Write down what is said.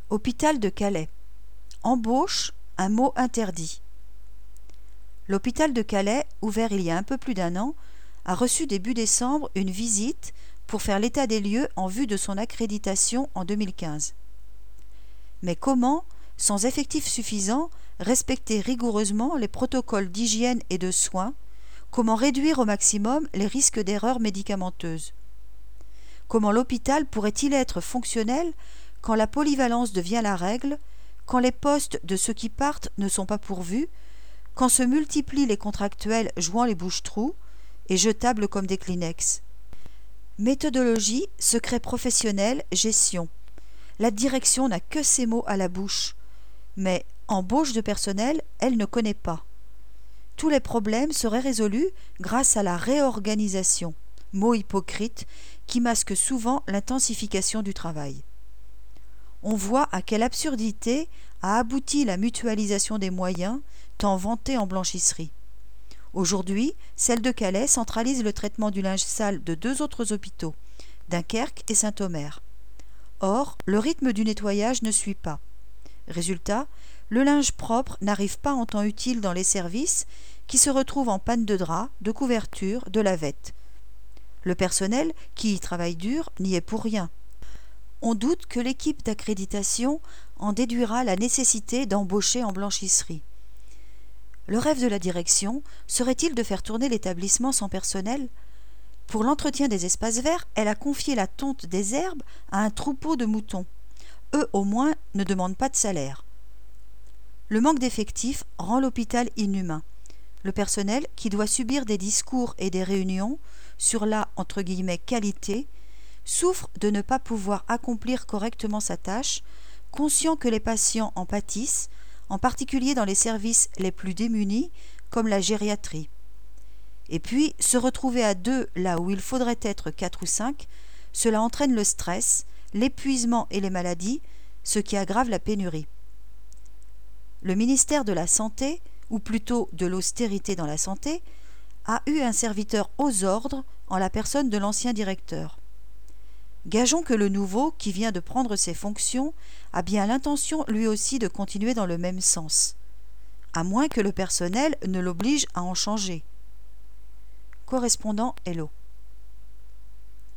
Hôpital de Calais. Embauche, un mot interdit. L'hôpital de Calais, ouvert il y a un peu plus d'un an, a reçu début décembre une visite pour faire l'état des lieux en vue de son accréditation en 2015. Mais comment, sans effectifs suffisants, respecter rigoureusement les protocoles d'hygiène et de soins? Comment réduire au maximum les risques d'erreurs médicamenteuses? Comment l'hôpital pourrait-il être fonctionnel quand la polyvalence devient la règle, quand les postes de ceux qui partent ne sont pas pourvus, quand se multiplient les contractuels jouant les bouches-trous et jetables comme des Kleenex? Méthodologie, secret professionnel, gestion. La direction n'a que ces mots à la bouche, mais embauche de personnel, elle ne connaît pas. Tous les problèmes seraient résolus grâce à la réorganisation, mot hypocrite qui masque souvent l'intensification du travail. On voit à quelle absurdité a abouti la mutualisation des moyens, tant vantée en blanchisserie. Aujourd'hui, celle de Calais centralise le traitement du linge sale de 2 autres hôpitaux, Dunkerque et Saint-Omer. Or, le rythme du nettoyage ne suit pas. Résultat, le linge propre n'arrive pas en temps utile dans les services qui se retrouvent en panne de drap, de couverture, de lavette. Le personnel, qui y travaille dur, n'y est pour rien. On doute que l'équipe d'accréditation en déduira la nécessité d'embaucher en blanchisserie. Le rêve de la direction serait-il de faire tourner l'établissement sans personnel? Pour l'entretien des espaces verts, elle a confié la tonte des herbes à un troupeau de moutons. Eux, au moins, ne demandent pas de salaire. Le manque d'effectifs rend l'hôpital inhumain. Le personnel, qui doit subir des discours et des réunions sur la « qualité », souffre de ne pas pouvoir accomplir correctement sa tâche, conscient que les patients en pâtissent, en particulier dans les services les plus démunis, comme la gériatrie. Et puis, se retrouver à 2 là où il faudrait être 4 ou 5, cela entraîne le stress, l'épuisement et les maladies, ce qui aggrave la pénurie. Le ministère de la Santé, ou plutôt de l'austérité dans la santé, a eu un serviteur aux ordres en la personne de l'ancien directeur. Gageons que le nouveau, qui vient de prendre ses fonctions, a bien l'intention lui aussi de continuer dans le même sens, à moins que le personnel ne l'oblige à en changer. Correspondant Hello.